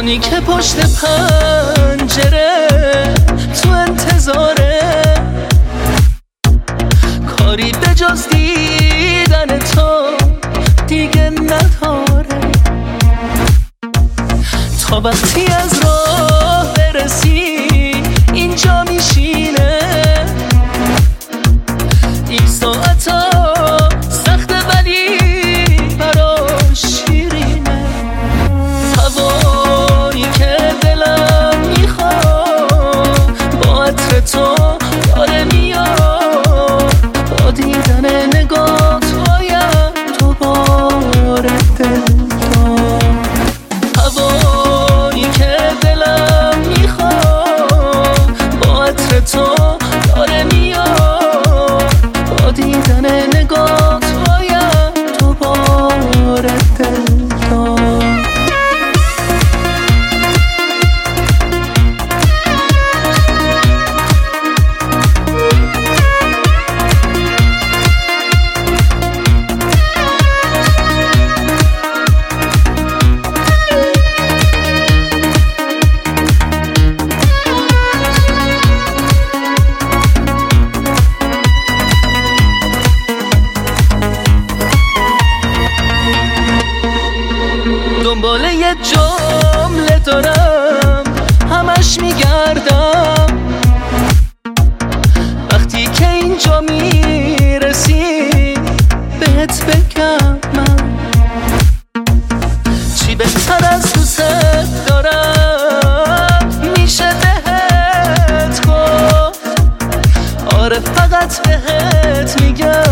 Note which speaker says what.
Speaker 1: اونی که پشت پنجره تو انتظاره، کاری به جز دیدن تو دیگه نداره. تا وقتی از راه برسی اینجا میشینه، این ساعتا سخته ولی براش شیرینه. هوایی که دلم میخواد با عطر تو داره میاد، با دیدن نگاه باید دوباره دل داد. هوایی که دلم میخواد با عطر تو داره میاد، با دیدن نگاه باید دوباره دل داد. دنبال یه جمله دارم همش میگردم، وقتی که اینجا میرسی بهت بگم من چی بهتر از دوست دارم میشه بهت گفت. آره فقط بهت میگم